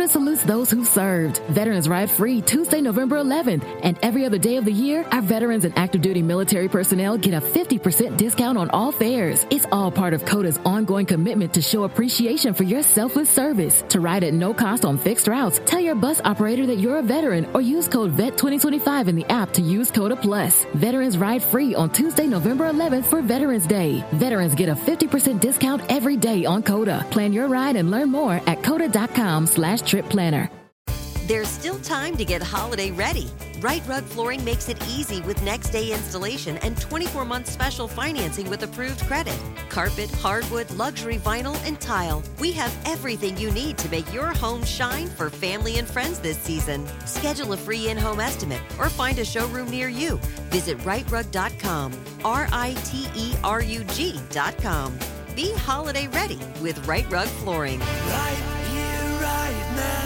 salutes those who served. Veterans Ride Free Tuesday, November 11th. And every other day of the year, our veterans and active duty military personnel get a 50% discount on all fares. It's all part of CODA's ongoing commitment to show appreciation for your selfless service. To ride at no cost on fixed routes, tell your bus operator that you're a veteran or use code VET2025 in the app to use CODA Plus. Veterans Ride Free on Tuesday, November 11th for Veterans Day. Veterans get a 50% discount every day on CODA. Plan your ride and learn more at coda.com/trip planner. There's still time to get holiday ready. Right Rug Flooring makes it easy with next day installation and 24-month special financing with approved credit. Carpet, hardwood, luxury vinyl, and tile. We have everything you need to make your home shine for family and friends this season. Schedule a free in-home estimate or find a showroom near you. Visit rightrug.com, RITERUG.com. Be holiday ready with Right Rug Flooring. Right here, right now.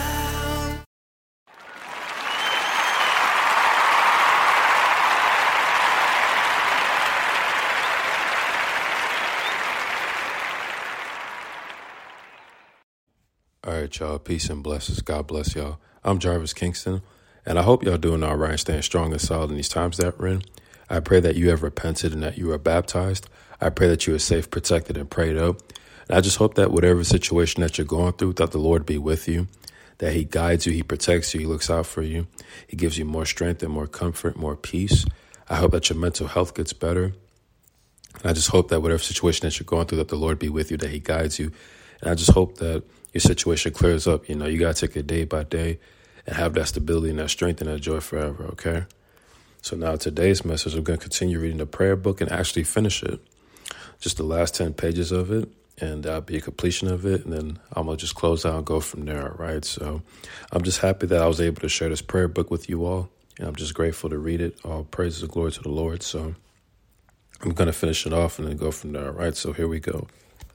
All right, y'all. Peace and blessings. God bless y'all. I'm Jarvis Kingston, and I hope y'all doing all right and staying strong and solid in these times that we're in. I pray that you have repented and that you are baptized. I pray that you are safe, protected, and prayed up. And I just hope that whatever situation that you're going through, that the Lord be with you, that he guides you, he protects you, he looks out for you. He gives you more strength and more comfort, more peace. I hope that your mental health gets better. And I just hope that whatever situation that you're going through, that the Lord be with you, that he guides you. And I just hope that your situation clears up. You know, you got to take it day by day and have that stability and that strength and that joy forever, okay? So now today's message, I'm going to continue reading the prayer book and actually finish it. Just the last 10 pages of it, and that'll be a completion of it. And then I'm going to just close out and go from there, all right? So I'm just happy that I was able to share this prayer book with you all. And I'm just grateful to read it. All praises and glory to the Lord. So I'm going to finish it off and then go from there, all right? So here we go.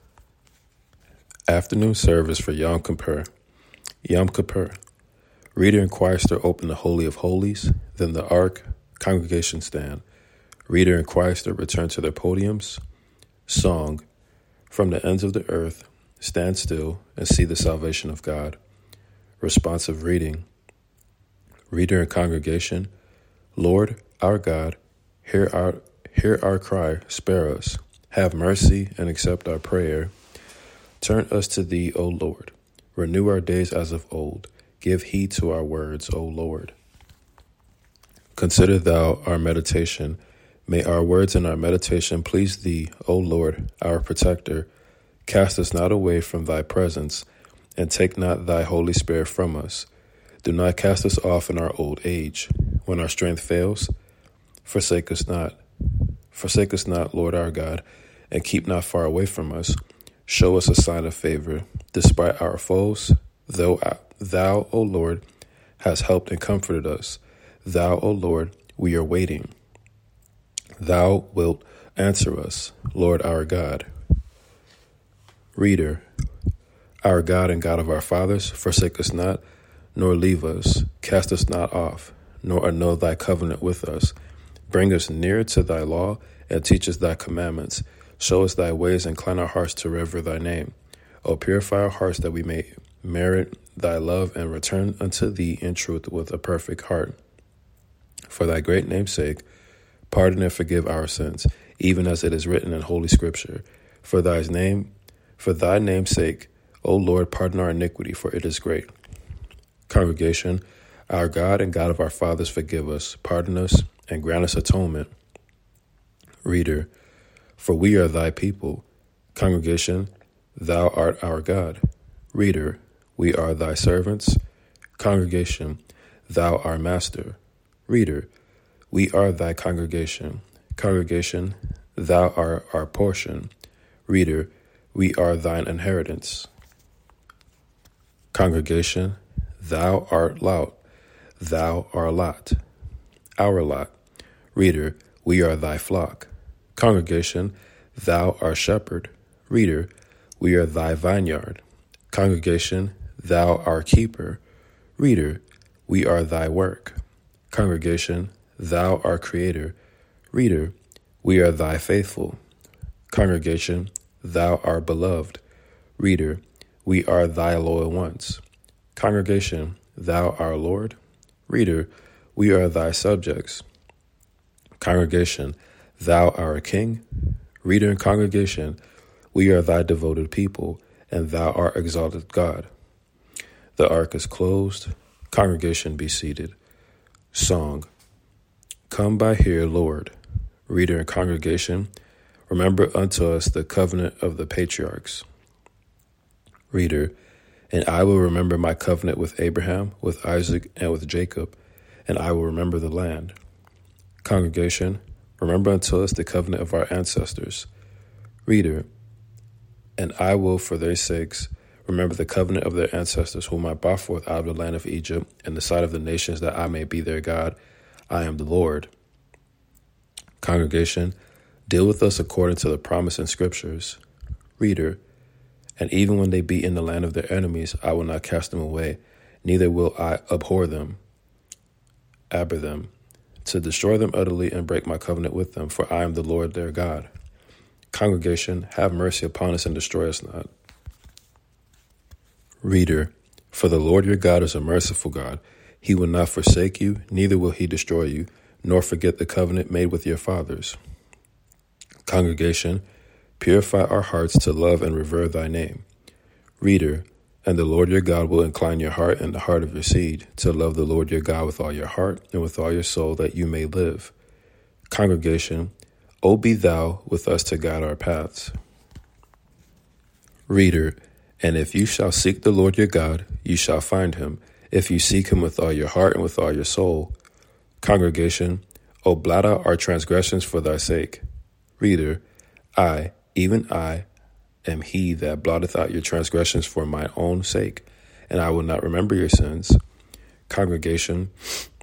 Afternoon service for Yom Kippur. Yom Kippur. Reader and choirster open the Holy of Holies. Then the Ark congregation stand. Reader and choirster return to their podiums. Song. From the ends of the earth, stand still and see the salvation of God. Responsive reading. Reader and congregation. Lord, our God, hear our cry, spare us. Have mercy and accept our prayer. Turn us to thee, O Lord. Renew our days as of old. Give heed to our words, O Lord. Consider thou our meditation. May our words and our meditation please thee, O Lord, our protector. Cast us not away from thy presence, and take not thy Holy Spirit from us. Do not cast us off in our old age, when our strength fails. Forsake us not. Forsake us not, Lord our God, and keep not far away from us. Show us a sign of favor, despite our foes. Thou, O Lord, hast helped and comforted us. Thou, O Lord, we are waiting. Thou wilt answer us, Lord our God. Reader, our God and God of our fathers, forsake us not, nor leave us. Cast us not off, nor annul thy covenant with us. Bring us near to thy law, and teach us thy commandments. Show us thy ways, and incline our hearts to revere thy name. O purify our hearts that we may merit thy love and return unto thee in truth with a perfect heart. For thy great name's sake, pardon and forgive our sins, even as it is written in Holy Scripture. For thy name's sake, O Lord, pardon our iniquity, for it is great. Congregation, our God and God of our fathers, forgive us, pardon us, and grant us atonement. Reader, for we are thy people. Congregation, thou art our God. Reader, we are thy servants. Congregation, thou our master. Reader, we are thy congregation. Congregation, thou art our portion. Reader, we are thine inheritance. Congregation, thou art lot. Thou our lot. Our lot. Reader, we are thy flock. Congregation, thou our shepherd. Reader, we are thy vineyard. Congregation, thou our keeper. Reader, we are thy work. Congregation, thou our creator. Reader, we are thy faithful. Congregation, thou our beloved. Reader, we are thy loyal ones. Congregation, thou our Lord. Reader, we are thy subjects. Congregation, thou our King. Reader and congregation, we are thy devoted people, and thou art exalted God. The ark is closed. Congregation, be seated. Song. Come by here, Lord. Reader and congregation, remember unto us the covenant of the patriarchs. Reader, and I will remember my covenant with Abraham, with Isaac, and with Jacob, and I will remember the land. Congregation, remember unto us the covenant of our ancestors. Reader, and I will, for their sakes, remember the covenant of their ancestors, whom I brought forth out of the land of Egypt, in the sight of the nations, that I may be their God. I am the Lord. Congregation, deal with us according to the promise in Scriptures. Reader, and even when they be in the land of their enemies, I will not cast them away, neither will I abhor them, to destroy them utterly and break my covenant with them, for I am the Lord their God. Congregation, have mercy upon us and destroy us not. Reader, for the Lord your God is a merciful God. He will not forsake you, neither will he destroy you, nor forget the covenant made with your fathers. Congregation, purify our hearts to love and revere thy name. Reader, and the Lord your God will incline your heart and the heart of your seed to love the Lord your God with all your heart and with all your soul, that you may live. Congregation, O be thou with us to guide our paths. Reader, and if you shall seek the Lord your God, you shall find him, if you seek him with all your heart and with all your soul. Congregation, O blot out our transgressions for thy sake. Reader, I, even I, am he that blotteth out your transgressions for mine own sake, and I will not remember your sins. Congregation,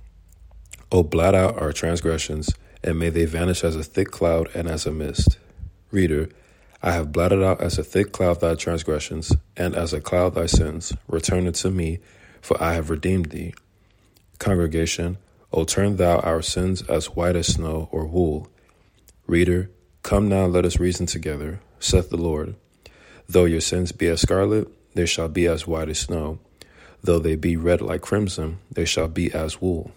O blot out our transgressions, and may they vanish as a thick cloud and as a mist. Reader, I have blotted out as a thick cloud thy transgressions, and as a cloud thy sins. Return unto me, for I have redeemed thee. Congregation, O turn thou our sins as white as snow or wool. Reader, come now, let us reason together, saith the Lord. Though your sins be as scarlet, they shall be as white as snow. Though they be red like crimson, they shall be as wool.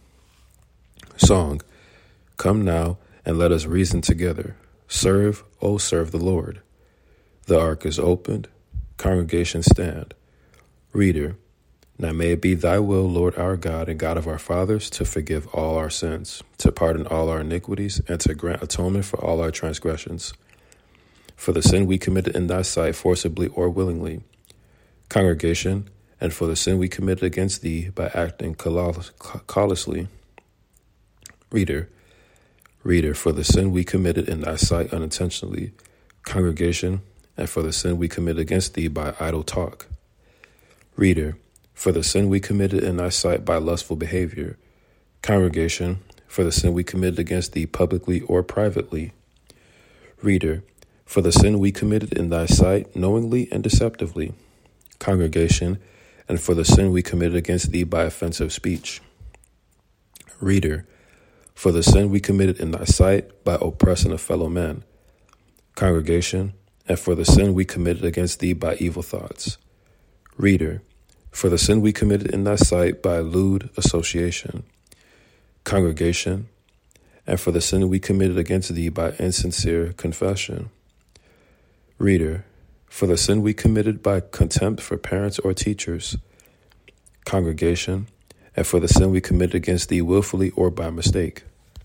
Song. Come now, and let us reason together. Serve, O serve the Lord. The ark is opened. Congregation, stand. Reader, now may it be thy will, Lord our God and God of our fathers, to forgive all our sins, to pardon all our iniquities, and to grant atonement for all our transgressions, for the sin we committed in thy sight forcibly or willingly. Congregation, and for the sin we committed against thee by acting callously. Reader, for the sin we committed in thy sight unintentionally. Congregation, and for the sin we committed against thee by idle talk. Reader, for the sin we committed in thy sight by lustful behavior. Congregation, for the sin we committed against thee publicly or privately. Reader, for the sin we committed in thy sight knowingly and deceptively. Congregation, and for the sin we committed against thee by offensive speech. Reader, for the sin we committed in thy sight by oppressing a fellow man. Congregation, and for the sin we committed against thee by evil thoughts. Reader, for the sin we committed in thy sight by lewd association. Congregation, and for the sin we committed against thee by insincere confession. Reader, for the sin we committed by contempt for parents or teachers. Congregation, and for the sin we committed against thee willfully or by mistake.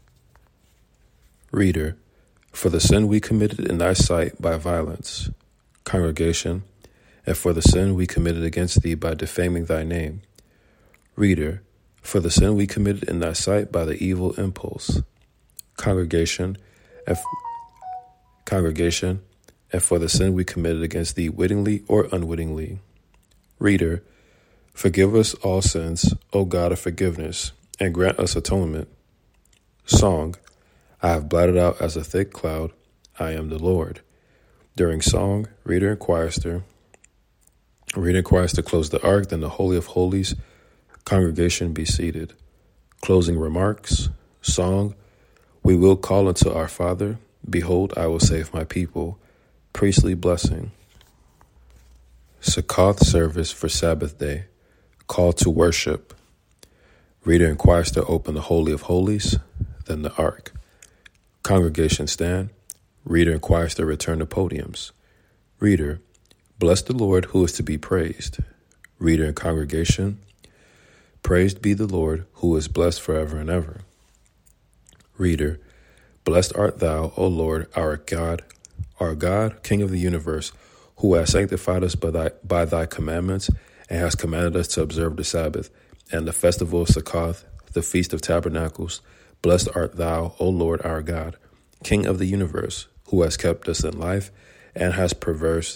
Reader, for the sin we committed in thy sight by violence. Congregation, and for the sin we committed against thee by defaming thy name. Reader, for the sin we committed in thy sight by the evil impulse. Congregation, and for the sin we committed against thee wittingly or unwittingly. Reader, forgive us all sins, O God of forgiveness, and grant us atonement. Song. I have blotted out as a thick cloud. I am the Lord. During song, reader and chorister. Reader and chorister close the ark, then the Holy of Holies. Congregation, be seated. Closing remarks. Song. We will call unto our Father. Behold, I will save my people. Priestly blessing. Succoth service for Sabbath day. Call to worship. Reader inquires to open the Holy of Holies, then the Ark. Congregation stand. Reader inquires to return to podiums. Reader, bless the Lord who is to be praised. Reader in congregation, praised be the Lord who is blessed forever and ever. Reader, blessed art thou, O Lord, our God, King of the universe, who has sanctified us by thy commandments and has commanded us to observe the Sabbath and the festival of Succoth, the Feast of Tabernacles. Blessed art thou, O Lord our God, King of the universe, who has kept us in life and has preserved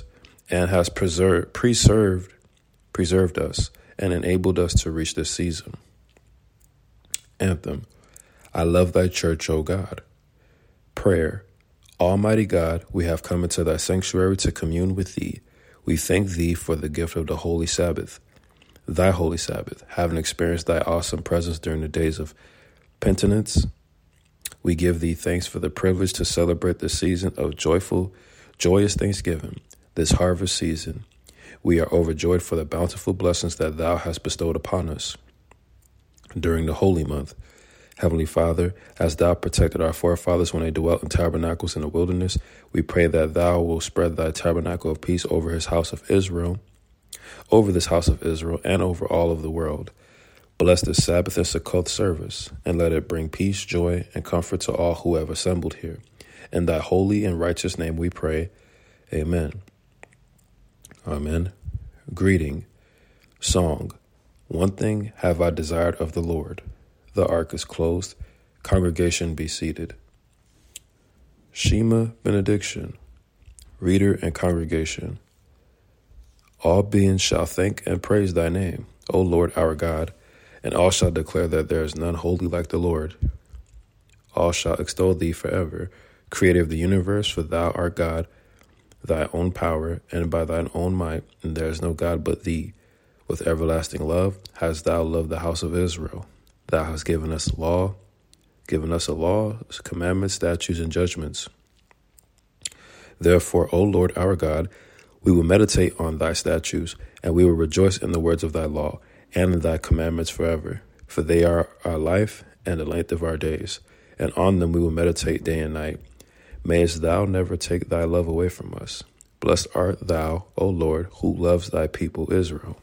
us and enabled us to reach this season. Anthem. I love thy church, O God. Prayer. Almighty God, we have come into thy sanctuary to commune with thee. We thank thee for the gift of the Holy Sabbath, thy Holy Sabbath, having experienced thy awesome presence during the days of penitence. We give thee thanks for the privilege to celebrate the season of joyous thanksgiving, this harvest season. We are overjoyed for the bountiful blessings that thou hast bestowed upon us during the holy month. Heavenly Father, as thou protected our forefathers when they dwelt in tabernacles in the wilderness, we pray that thou will spread thy tabernacle of peace over this house of Israel, and over all of the world. Bless the Sabbath and Succoth service, and let it bring peace, joy, and comfort to all who have assembled here. In thy holy and righteous name we pray. Amen. Amen. Greeting. Song. One thing have I desired of the Lord. The ark is closed. Congregation be seated. Shema benediction. Reader and congregation. All beings shall thank and praise thy name, O Lord our God, and all shall declare that there is none holy like the Lord. All shall extol thee forever, Creator of the universe, for thou art God, thy own power, and by thine own might, and there is no God but thee. With everlasting love hast thou loved the house of Israel. Thou hast given us a law, commandments, statutes, and judgments. Therefore, O Lord our God, we will meditate on thy statutes, and we will rejoice in the words of thy law, and in thy commandments forever. For they are our life and the length of our days, and on them we will meditate day and night. Mayest thou never take thy love away from us. Blessed art thou, O Lord, who loves thy people Israel.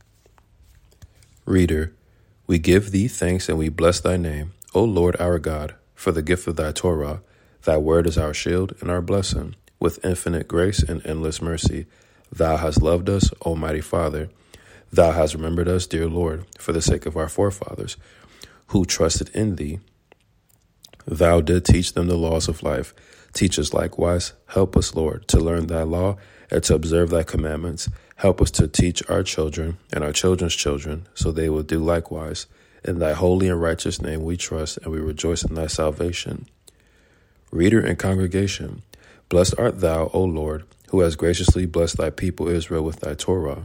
Reader, we give thee thanks and we bless thy name, O Lord our God, for the gift of thy Torah. Thy word is our shield and our blessing. With infinite grace and endless mercy, thou hast loved us, Almighty Father. Thou hast remembered us, dear Lord, for the sake of our forefathers, who trusted in thee. Thou did teach them the laws of life. Teach us likewise. Help us, Lord, to learn thy law and to observe thy commandments. Help us to teach our children and our children's children, so they will do likewise. In thy holy and righteous name we trust, and we rejoice in thy salvation. Reader and congregation, blessed art thou, O Lord, who has graciously blessed thy people Israel with thy Torah.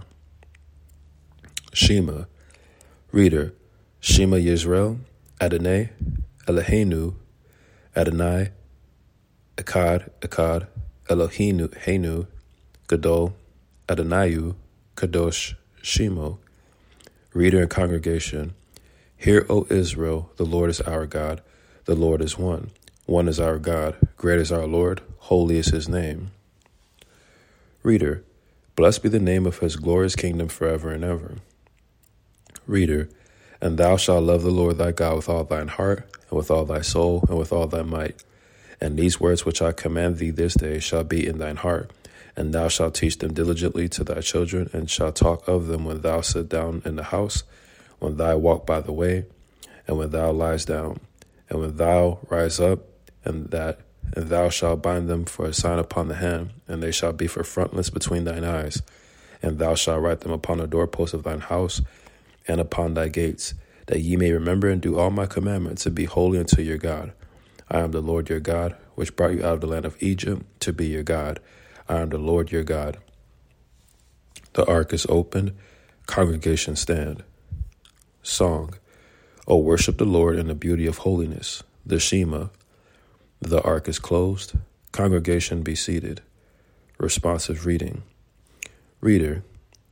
Shema. Reader, Shema Yisrael, Adonai, Eloheinu, Adonai, Echad, Eloheinu, Gadol, Adonai, Kadosh, Shemo. Reader and congregation, hear, O Israel, the Lord is our God, the Lord is one. One is our God, great is our Lord, holy is his name. Reader, blessed be the name of his glorious kingdom forever and ever. Reader, and thou shalt love the Lord thy God with all thine heart, and with all thy soul, and with all thy might. And these words which I command thee this day shall be in thine heart, and thou shalt teach them diligently to thy children, and shalt talk of them when thou sit down in the house, when thou walk by the way, and when thou liest down, and when thou rise up, and thou shalt bind them for a sign upon the hand, and they shall be for frontlets between thine eyes. And thou shalt write them upon the doorposts of thine house, and upon thy gates, that ye may remember and do all my commandments, and be holy unto your God. I am the Lord your God, which brought you out of the land of Egypt to be your God. I am the Lord your God. The ark is opened, congregation stand. Song. O worship the Lord in the beauty of holiness. The Shema. The ark is closed, congregation be seated. Responsive reading. Reader,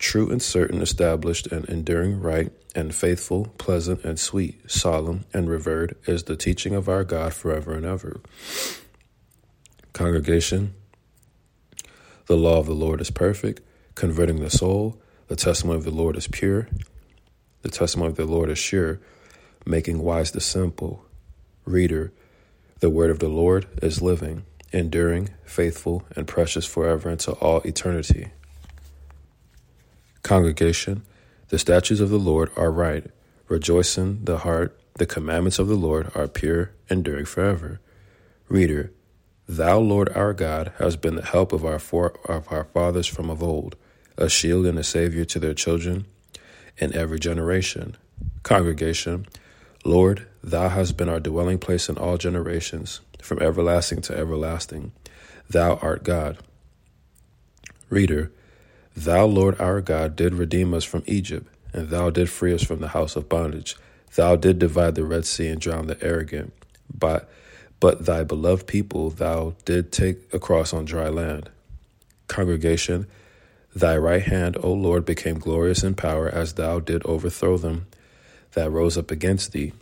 true and certain, established and enduring, right and faithful, pleasant and sweet, solemn and revered is the teaching of our God forever and ever. Congregation, the law of the Lord is perfect, converting the soul. The testimony of the Lord is pure. The testimony of the Lord is sure, making wise the simple. Reader, the word of the Lord is living, enduring, faithful, and precious forever into all eternity. Congregation, the statutes of the Lord are right, rejoicing the heart. The commandments of the Lord are pure, enduring forever. Reader, thou, Lord our God, hast been the help of our fathers from of old, a shield and a savior to their children in every generation. Congregation, Lord, thou hast been our dwelling place in all generations, from everlasting to everlasting. Thou art God. Reader, thou, Lord our God, did redeem us from Egypt, and thou did free us from the house of bondage. Thou did divide the Red Sea and drown the arrogant. But thy beloved people thou did take across on dry land. Congregation, thy right hand, O Lord, became glorious in power as thou did overthrow them that rose up against thee.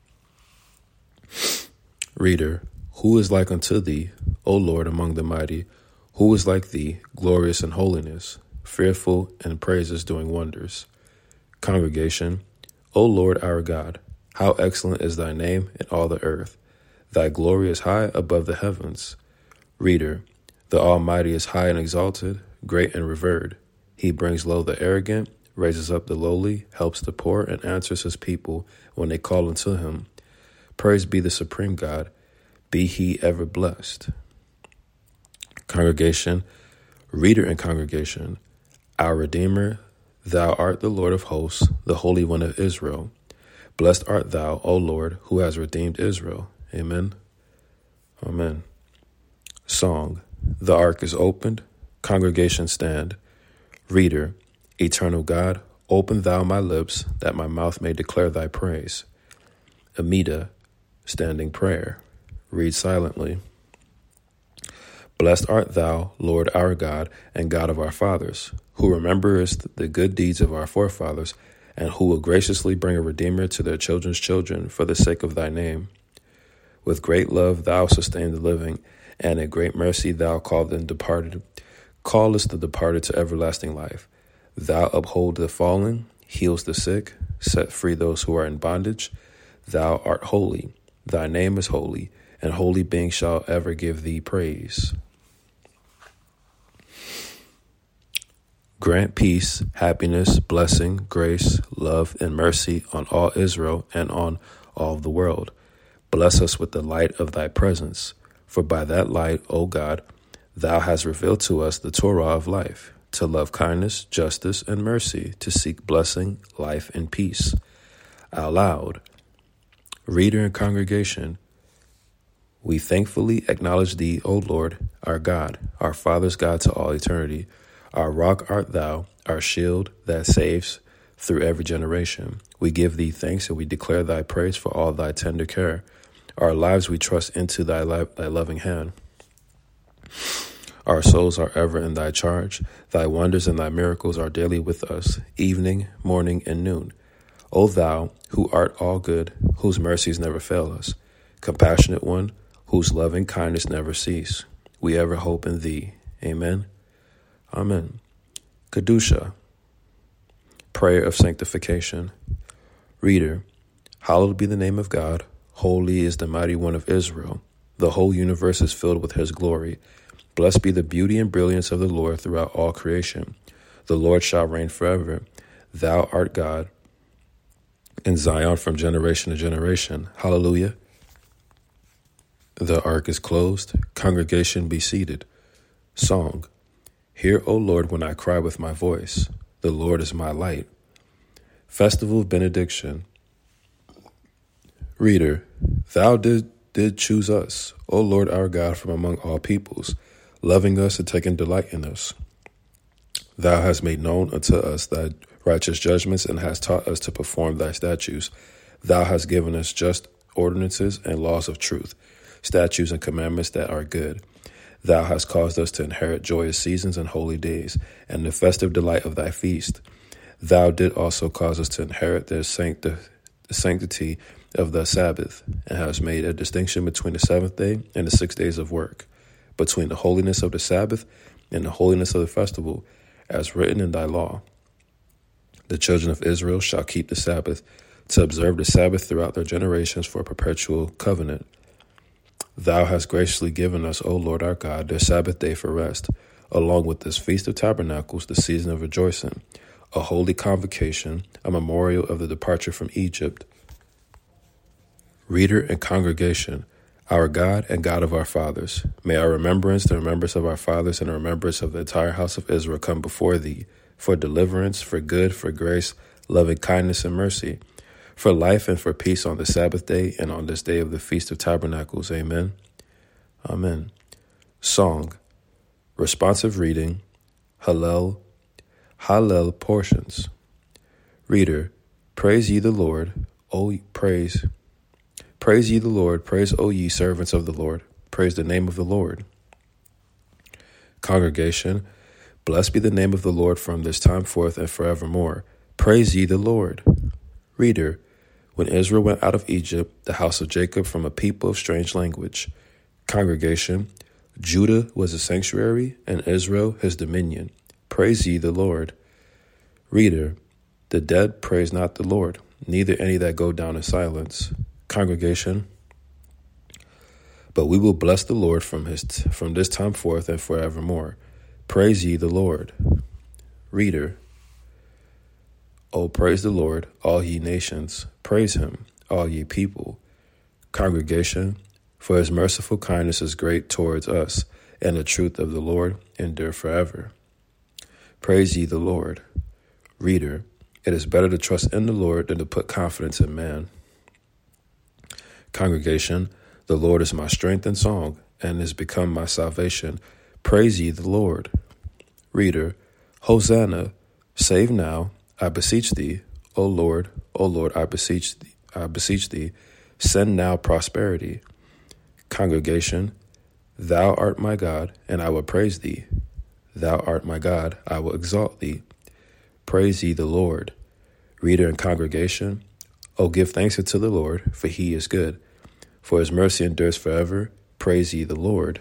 Reader, who is like unto thee, O Lord, among the mighty? Who is like thee, glorious in holiness, fearful in praises, doing wonders? Congregation, O Lord our God, how excellent is thy name in all the earth. Thy glory is high above the heavens. Reader, the Almighty is high and exalted, great and revered. He brings low the arrogant, raises up the lowly, helps the poor, and answers his people when they call unto him. Praise be the supreme God. Be he ever blessed. Congregation, reader and congregation, our Redeemer, thou art the Lord of hosts, the Holy One of Israel. Blessed art thou, O Lord, who has redeemed Israel. Amen. Amen. Song. The ark is opened. Congregation stand. Reader, eternal God, open thou my lips, that my mouth may declare thy praise. Amida, standing prayer. Read silently. Blessed art thou, Lord our God, and God of our fathers, who rememberest the good deeds of our forefathers, and who will graciously bring a redeemer to their children's children for the sake of thy name. With great love thou sustain the living, and in great mercy thou callest the departed to everlasting life. Thou uphold the fallen, heals the sick, set free those who are in bondage. Thou art holy, thy name is holy, and holy beings shall ever give thee praise. Grant peace, happiness, blessing, grace, love, and mercy on all Israel and on all the world. Bless us with the light of thy presence, for by that light, O God, thou hast revealed to us the Torah of life, to love kindness, justice, and mercy, to seek blessing, life, and peace. Aloud, reader and congregation, we thankfully acknowledge thee, O Lord, our God, our Father's God to all eternity. Our rock art thou, our shield that saves through every generation. We give thee thanks and we declare thy praise for all thy tender care. Our lives we trust into thy loving hand. Our souls are ever in thy charge. Thy wonders and thy miracles are daily with us, evening, morning, and noon. O thou, who art all good, whose mercies never fail us, compassionate one, whose loving kindness never cease, we ever hope in thee. Amen. Amen. Kedusha, prayer of sanctification. Reader, hallowed be the name of God. Holy is the mighty one of Israel. The whole universe is filled with his glory. Blessed be the beauty and brilliance of the Lord throughout all creation. The Lord shall reign forever. Thou art God in Zion from generation to generation. Hallelujah. The ark is closed. Congregation be seated. Song. Hear, O Lord, when I cry with my voice. The Lord is my light. Festival of benediction. Reader, thou did choose us, O Lord our God, from among all peoples, loving us and taking delight in us. Thou hast made known unto us thy righteous judgments and hast taught us to perform thy statutes. Thou hast given us just ordinances and laws of truth, statutes and commandments that are good. Thou hast caused us to inherit joyous seasons and holy days, and the festive delight of thy feast. Thou did also cause us to inherit the sanctity of the Sabbath, and hast made a distinction between the seventh day and the 6 days of work, between the holiness of the Sabbath and the holiness of the festival, as written in thy law. The children of Israel shall keep the Sabbath, to observe the Sabbath throughout their generations for a perpetual covenant. Thou hast graciously given us, O Lord our God, their Sabbath day for rest, along with this Feast of Tabernacles, the season of rejoicing, a holy convocation, a memorial of the departure from Egypt. Reader and congregation, our God and God of our fathers, may our remembrance, the remembrance of our fathers, and the remembrance of the entire house of Israel come before thee, for deliverance, for good, for grace, loving kindness, and mercy, for life and for peace on the Sabbath day and on this day of the Feast of Tabernacles. Amen. Amen. Song. Responsive reading. Hallel. Hallel portions. Reader, praise ye the Lord. Praise ye the Lord. Praise, O ye servants of the Lord. Praise the name of the Lord. Congregation, blessed be the name of the Lord from this time forth and forevermore. Praise ye the Lord. Reader, when Israel went out of Egypt, the house of Jacob from a people of strange language. Congregation, Judah was a sanctuary, and Israel his dominion. Praise ye the Lord. Reader, the dead praise not the Lord, neither any that go down in silence. Congregation, but we will bless the Lord from this time forth and forevermore. Praise ye the Lord. Reader, O praise the Lord, all ye nations. Praise him, all ye people. Congregation, for his merciful kindness is great towards us, and the truth of the Lord endure forever. Praise ye the Lord. Reader, it is better to trust in the Lord than to put confidence in man. Congregation, the Lord is my strength and song, and is become my salvation. Praise ye the Lord. Reader, Hosanna, save now, I beseech thee, O Lord, I beseech thee, send now prosperity. Congregation, thou art my God, and I will praise thee. Thou art my God, I will exalt thee. Praise ye the Lord. Reader and congregation, O give thanks unto the Lord, for he is good, for his mercy endures forever. Praise ye the Lord.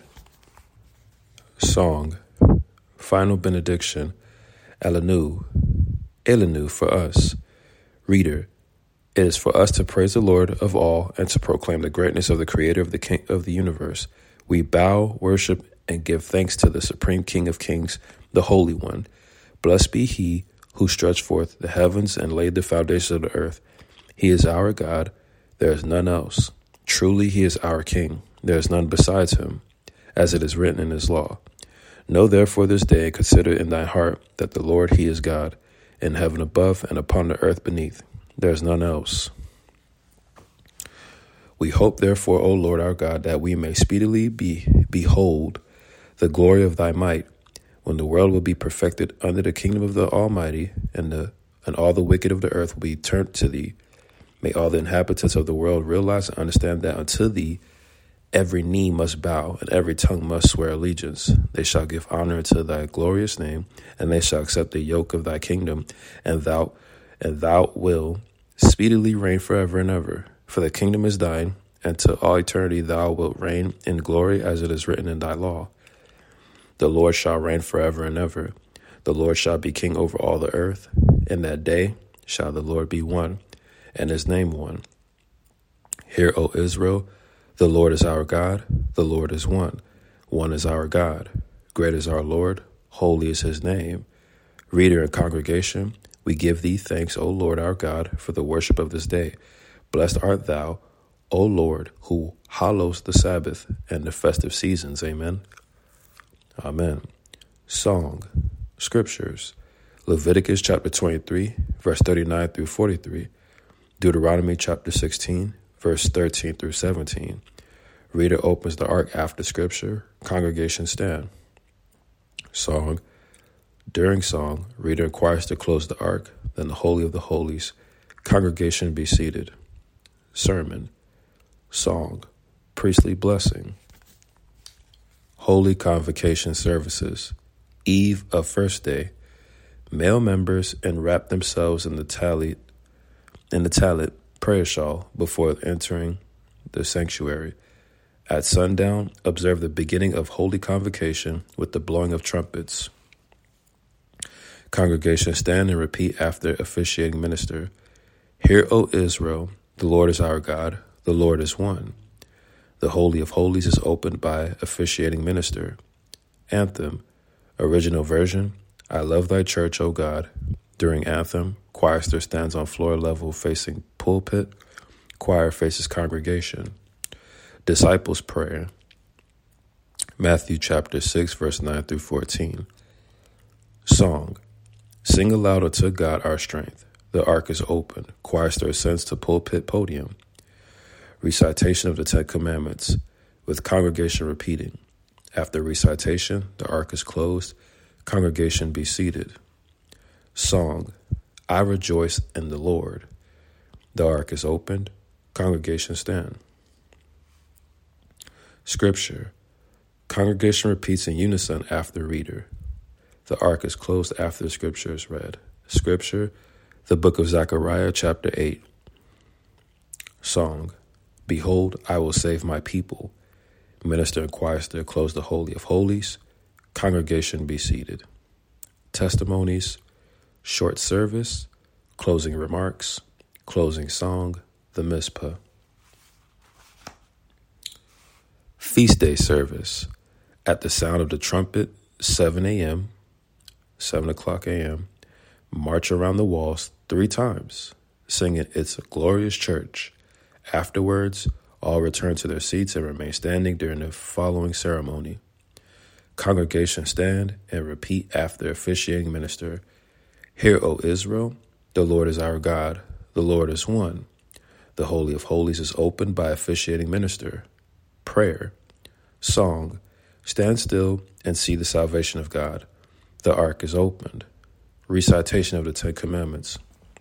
Song. Final benediction. Elenu. Elenu for us. Reader, it is for us to praise the Lord of all and to proclaim the greatness of the Creator of the King of the universe. We bow, worship, and give thanks to the Supreme King of Kings, the Holy One. Blessed be he who stretched forth the heavens and laid the foundations of the earth. He is our God. There is none else. Truly he is our King. There is none besides him, as it is written in his law. Know therefore this day and consider in thy heart that the Lord, he is God, in heaven above and upon the earth beneath. There is none else. We hope therefore, O Lord our God, that we may speedily behold the glory of thy might, when the world will be perfected under the kingdom of the Almighty, and all the wicked of the earth will be turned to thee. May all the inhabitants of the world realize and understand that unto thee every knee must bow, and every tongue must swear allegiance. They shall give honor unto thy glorious name, and they shall accept the yoke of thy kingdom, and thou wilt speedily reign forever and ever. For the kingdom is thine, and to all eternity thou wilt reign in glory, as it is written in thy law. The Lord shall reign forever and ever. The Lord shall be king over all the earth. In that day shall the Lord be one, and his name one. Hear, O Israel, the Lord is our God, the Lord is one. One is our God. Great is our Lord, holy is his name. Reader and congregation, we give thee thanks, O Lord our God, for the worship of this day. Blessed art thou, O Lord, who hallows the Sabbath and the festive seasons. Amen. Amen. Song. Scriptures. Leviticus chapter 23, verse 39 through 43. Deuteronomy chapter 16, verse 13 through 17. Reader opens the ark after scripture. Congregation stand. Song. During song, reader inquires to close the ark, then the Holy of the Holies. Congregation be seated. Sermon. Song. Priestly blessing. Holy Convocation Services, Eve of First Day. Male members enwrap themselves in the talit prayer shawl before entering the sanctuary. At sundown, observe the beginning of Holy Convocation with the blowing of trumpets. Congregation stand and repeat after officiating minister. Hear, O Israel, the Lord is our God, the Lord is one. The Holy of Holies is opened by officiating minister. Anthem, original version, I love thy church, O God. During anthem, choirster stands on floor level facing pulpit. Choir faces congregation. Disciples' prayer. Matthew chapter 6, verse 9 through 14. Song. Sing aloud unto God our strength. The ark is open. Choirster ascends to pulpit podium. Recitation of the Ten Commandments, with congregation repeating. After recitation, the ark is closed. Congregation be seated. Song. I rejoice in the Lord. The ark is opened. Congregation stand. Scripture. Congregation repeats in unison after reader. The ark is closed after the scripture is read. Scripture. The book of Zechariah, chapter 8. Song. Behold, I will save my people. Minister and choirster close the Holy of Holies. Congregation be seated. Testimonies. Short service. Closing remarks. Closing song. The Mizpah. Feast day service. At the sound of the trumpet, 7 a.m., 7 o'clock a.m., march around the walls 3 times, singing It's a Glorious Church. Afterwards, all return to their seats and remain standing during the following ceremony. Congregation stand and repeat after officiating minister. Hear, O Israel, the Lord is our God, the Lord is one. The Holy of Holies is opened by officiating minister. Prayer. Song. Stand still and see the salvation of God. The ark is opened. Recitation of the Ten Commandments.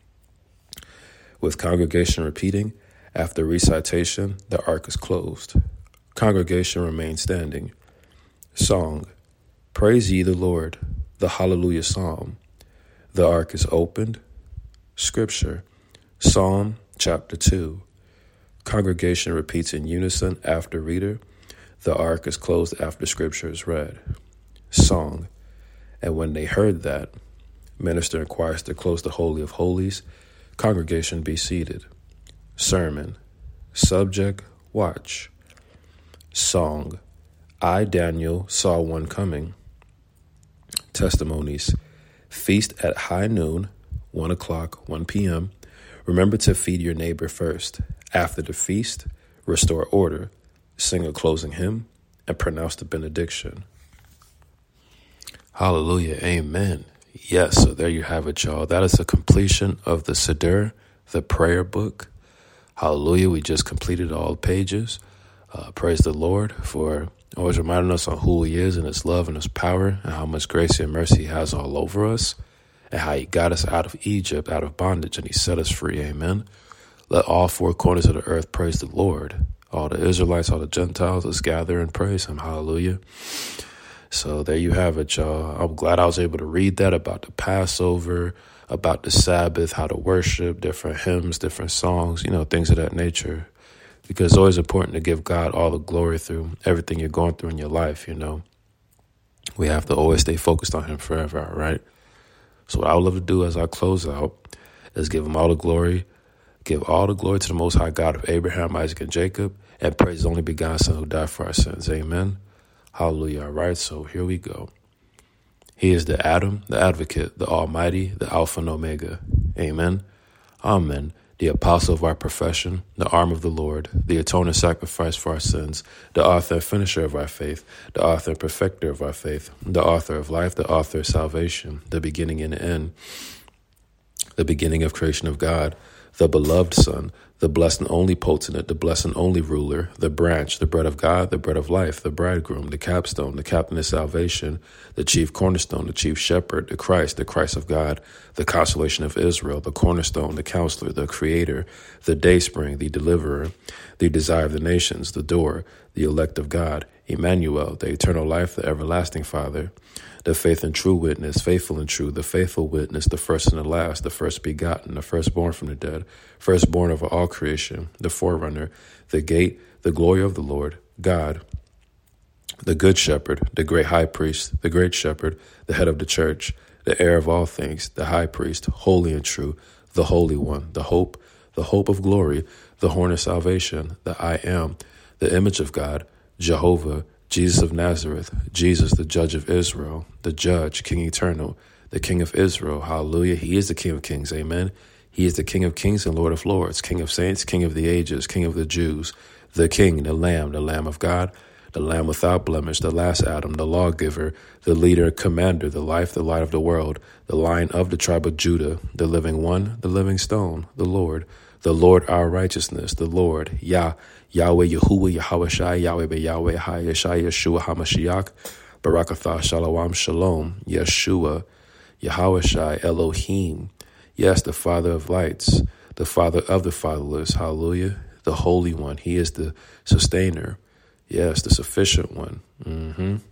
With congregation repeating, after recitation, the ark is closed. Congregation remains standing. Song. Praise ye the Lord. The Hallelujah Psalm. The ark is opened. Scripture. Psalm chapter 2. Congregation repeats in unison after reader. The ark is closed after scripture is read. Song. And when they heard that, minister and choirster close the Holy of Holies. Congregation be seated. Sermon. Subject, watch. Song. I, Daniel, saw one coming. Testimonies. Feast at high noon, 1 o'clock, 1 p.m. Remember to feed your neighbor first. After the feast, restore order, sing a closing hymn, and pronounce the benediction. Hallelujah. Amen. Yes, so there you have it, y'all. That is the completion of the Siddur, the prayer book. Hallelujah. We just completed all pages. Praise the Lord for always reminding us on who he is and his love and his power and how much grace and mercy he has all over us and how he got us out of Egypt, out of bondage, and he set us free. Amen. Let all 4 corners of the earth praise the Lord. All the Israelites, all the Gentiles, let's gather and praise him. Hallelujah. So there you have it, y'all. I'm glad I was able to read that about the Passover, about the Sabbath, how to worship, different hymns, different songs, things of that nature. Because it's always important to give God all the glory through everything you're going through in your life, We have to always stay focused on him forever, all right? So what I would love to do as I close out is give him all the glory, give all the glory to the Most High God of Abraham, Isaac, and Jacob, and praise his only begotten Son who died for our sins. Amen. Hallelujah. All right, so here we go. He is the Adam, the Advocate, the Almighty, the Alpha and Omega. Amen. Amen. The apostle of our profession, the arm of the Lord, the atoning sacrifice for our sins, the author and finisher of our faith, the author and perfecter of our faith, the author of life, the author of salvation, the beginning and the end, the beginning of creation of God, the beloved Son, the blessed and only potentate, the blessed and only ruler, the branch, the bread of God, the bread of life, the bridegroom, the capstone, the captain of salvation, the chief cornerstone, the chief shepherd, the Christ of God, the consolation of Israel, the cornerstone, the counselor, the creator, the dayspring, the deliverer, the desire of the nations, the door, the elect of God, Emmanuel, the eternal life, the everlasting Father, the faith and true witness, faithful and true, the faithful witness, the first and the last, the first begotten, the firstborn from the dead, firstborn over all creation, the forerunner, the gate, the glory of the Lord, God, the good shepherd, the great high priest, the great shepherd, the head of the church, the heir of all things, the high priest, holy and true, the Holy One, the hope of glory, the horn of salvation, the I am, the image of God, Jehovah, Jesus of Nazareth, Jesus, the judge of Israel, the judge, King eternal, the King of Israel. Hallelujah. He is the King of kings. Amen. He is the King of kings and Lord of lords, King of saints, King of the ages, King of the Jews, the King, the Lamb of God, the Lamb without blemish, the last Adam, the lawgiver, the leader, commander, the life, the light of the world, the Lion of the tribe of Judah, the living one, the living stone, the Lord our righteousness, the Lord, Yahweh, Yahuwah, Yahweh Shai, Yahweh Be Yahweh, Hai Yeshai, Yeshua HaMashiach, Barakatha, Shalom, Shalom, Yeshua, Yahweh Shai, Elohim, yes, the Father of lights, the Father of the fatherless, hallelujah, the Holy One, He is the sustainer, yes, the sufficient one,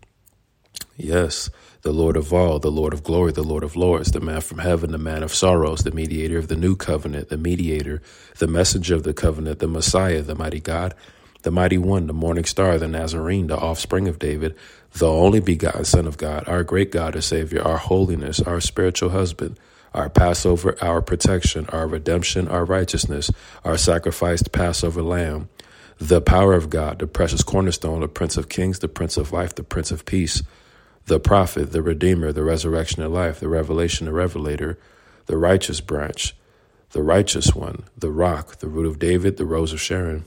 yes, the Lord of all, the Lord of glory, the Lord of lords, the man from heaven, the man of sorrows, the mediator of the new covenant, the mediator, the messenger of the covenant, the Messiah, the mighty God, the mighty one, the morning star, the Nazarene, the offspring of David, the only begotten Son of God, our great God and Savior, our holiness, our spiritual husband, our Passover, our protection, our redemption, our righteousness, our sacrificed Passover lamb, the power of God, the precious cornerstone, the Prince of kings, the Prince of life, the Prince of peace, the prophet, the redeemer, the resurrection of life, the revelation, the revelator, the righteous branch, the righteous one, the rock, the root of David, the rose of Sharon,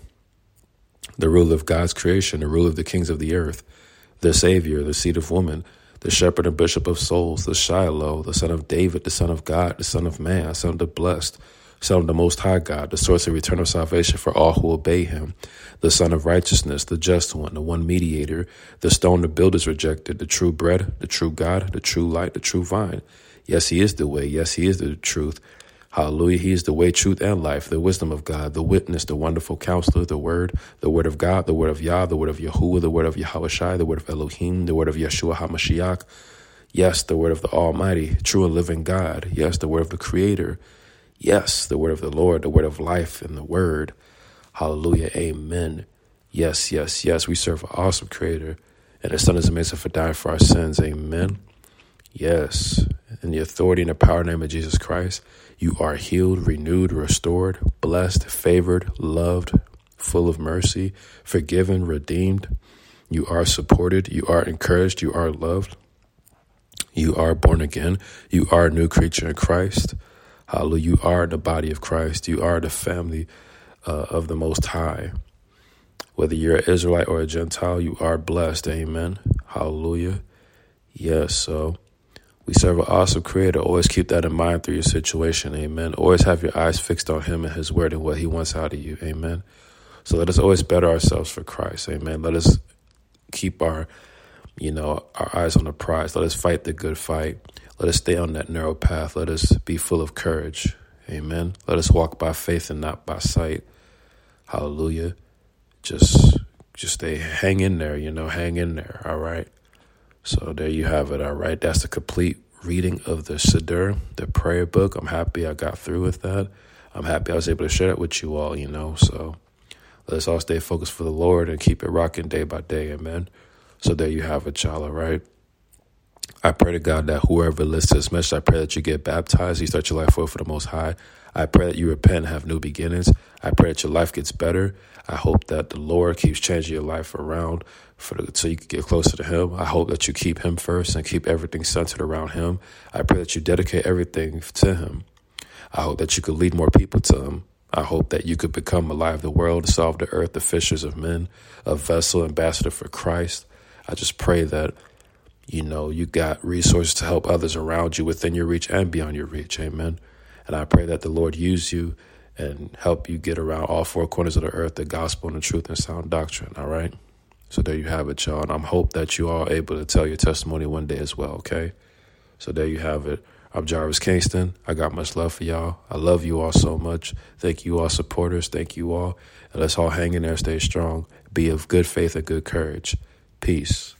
the ruler of God's creation, the ruler of the kings of the earth, the Savior, the seed of woman, the shepherd and bishop of souls, the Shiloh, the Son of David, the Son of God, the Son of man, Son of the blessed, Son of the Most High God, the source of eternal salvation for all who obey Him, the Son of righteousness, the just one, the one mediator, the stone the builders rejected, the true bread, the true God, the true light, the true vine. Yes, He is the way. Yes, He is the truth. Hallelujah. He is the way, truth, and life, the wisdom of God, the witness, the wonderful counselor, the word of God, the word of Yah, the word of Yahuwah, the word of Yahweh Shai, the word of Elohim, the word of Yeshua HaMashiach. Yes, the word of the Almighty, true and living God. Yes, the word of the Creator. Yes, the word of the Lord, the word of life and the word. Hallelujah. Amen. Yes, yes, yes. We serve an awesome Creator, and His Son is amazing for dying for our sins. Amen. Yes. In the authority and the power name of Jesus Christ, you are healed, renewed, restored, blessed, favored, loved, full of mercy, forgiven, redeemed. You are supported. You are encouraged. You are loved. You are born again. You are a new creature in Christ. Hallelujah. You are the body of Christ. You are the family of the Most High. Whether you're an Israelite or a Gentile, you are blessed. Amen. Hallelujah. Yes, so we serve an awesome Creator. Always keep that in mind through your situation. Amen. Always have your eyes fixed on Him and His word and what He wants out of you. Amen. So let us always better ourselves for Christ. Amen. Let us keep our eyes on the prize. Let us fight the good fight. Let us stay on that narrow path. Let us be full of courage. Amen. Let us walk by faith and not by sight. Hallelujah. Just hang in there, hang in there. All right. So there you have it. All right. That's the complete reading of the Siddur, the prayer book. I'm happy I got through with that. I'm happy I was able to share that with you all, so let us all stay focused for the Lord and keep it rocking day by day. Amen. So there you have it, y'all. All right. I pray to God that whoever listens to this message, I pray that you get baptized, you start your life for the Most High. I pray that you repent and have new beginnings. I pray that your life gets better. I hope that the Lord keeps changing your life around so you can get closer to Him. I hope that you keep Him first and keep everything centered around Him. I pray that you dedicate everything to Him. I hope that you could lead more people to Him. I hope that you could become a light of the world, solve the earth, the fishers of men, a vessel, ambassador for Christ. I just pray that you got resources to help others around you within your reach and beyond your reach. Amen. And I pray that the Lord use you and help you get around all four corners of the earth, the gospel and the truth and sound doctrine. All right. So there you have it, y'all. And I hope that you are able to tell your testimony one day as well. Okay. So there you have it. I'm Jarvis Kingston. I got much love for y'all. I love you all so much. Thank you all supporters. Thank you all. And let's all hang in there, stay strong, be of good faith and good courage. Peace.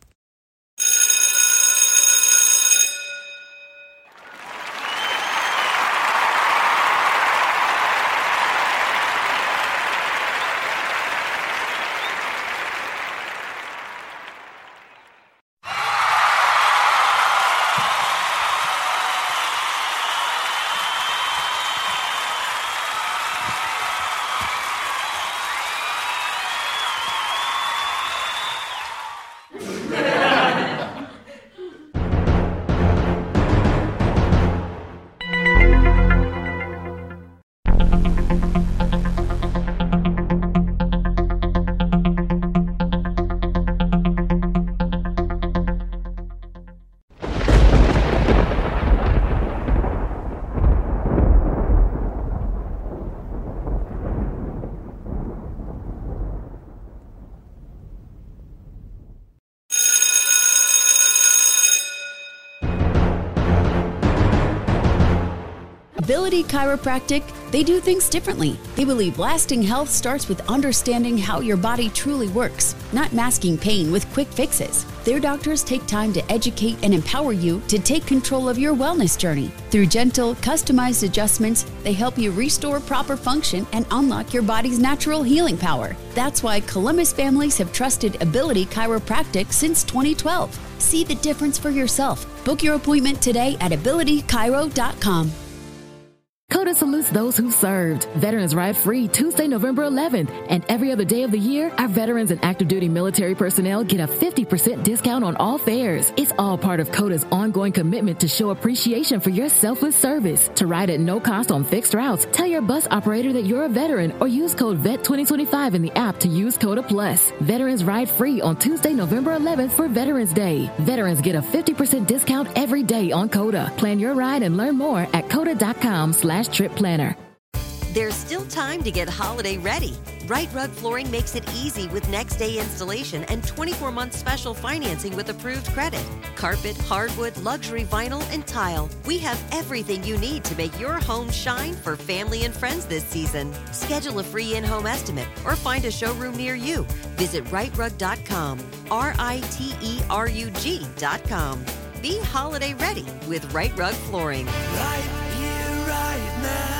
Ability Chiropractic, they do things differently. They believe lasting health starts with understanding how your body truly works, not masking pain with quick fixes. Their doctors take time to educate and empower you to take control of your wellness journey. Through gentle, customized adjustments, they help you restore proper function and unlock your body's natural healing power. That's why Columbus families have trusted Ability Chiropractic since 2012. See the difference for yourself. Book your appointment today at abilitychiro.com. COTA salutes those who served. Veterans Ride Free Tuesday, November 11th. And every other day of the year, our veterans and active duty military personnel get a 50% discount on all fares. It's all part of COTA's ongoing commitment to show appreciation for your selfless service. To ride at no cost on fixed routes, tell your bus operator that you're a veteran or use code VET2025 in the app to use COTA Plus. Veterans Ride Free on Tuesday, November 11th for Veterans Day. Veterans get a 50% discount every day on COTA. Plan your ride and learn more at COTA.com/trip planner. There's still time to get holiday ready. Right Rug Flooring makes it easy with next day installation and 24-month special financing with approved credit. Carpet, hardwood, luxury vinyl, and tile. We have everything you need to make your home shine for family and friends this season. Schedule a free in-home estimate or find a showroom near you. Visit rightrug.com, RITERUG.com. Be holiday ready with Right Rug Flooring. Right here, right now.